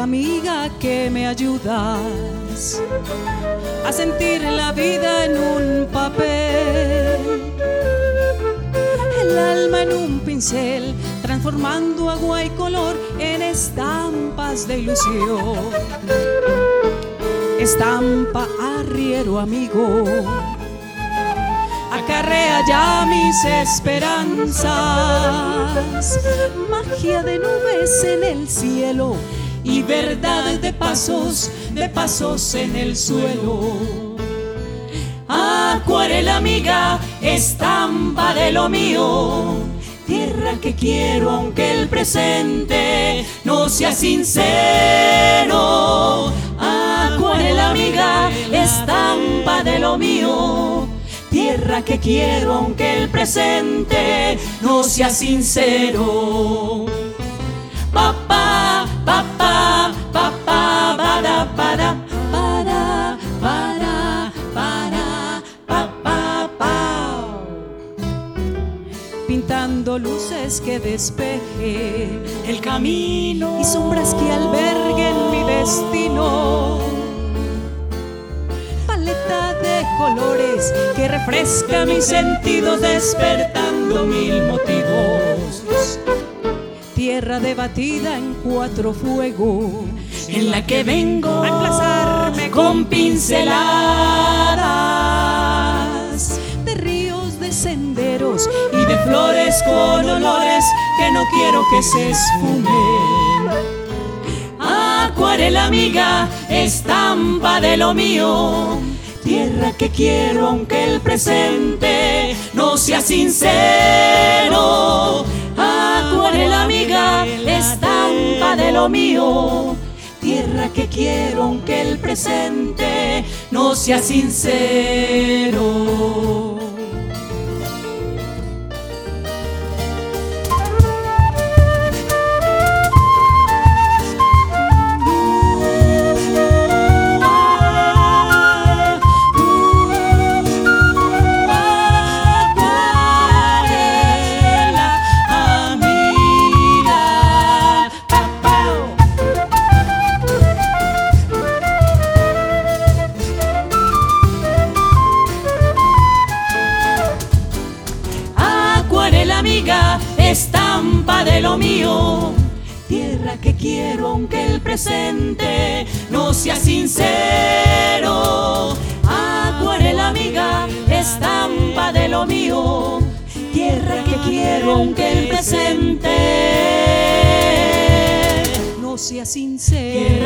amiga que me ayudas a sentir la vida en un papel, el alma en un pincel, transformando agua y color en estampas de ilusión. Estampa arriero amigo, acarrea ya mis esperanzas, magia de nubes en el cielo y verdad de pasos en el suelo. Acuarela amiga, estampa de lo mío, tierra que quiero aunque el presente no sea sincero. Acuarela amiga, estampa de lo mío, tierra que quiero aunque el presente no sea sincero. Papá, papá, papá, para, para, para, para, para, papá, pa. Pintando luces que despejen el camino y sombras que alberguen mi destino. Paleta de colores que refresca mis sentidos, despertando mil motivos. Tierra debatida en cuatro fuegos, en la que vengo a emplazarme con pinceladas de ríos, de senderos y de flores con olores que no quiero que se esfumen. Acuarela amiga, estampa de lo mío, tierra que quiero aunque el presente no sea sincero. Acuarela amiga, estampa de lo mío, tierra que quiero aunque el presente no sea sincero. Amiga, estampa de lo mío, tierra que quiero aunque el presente no sea sincero. Acuarela amiga, estampa de lo mío, tierra que quiero aunque el presente no sea sincero.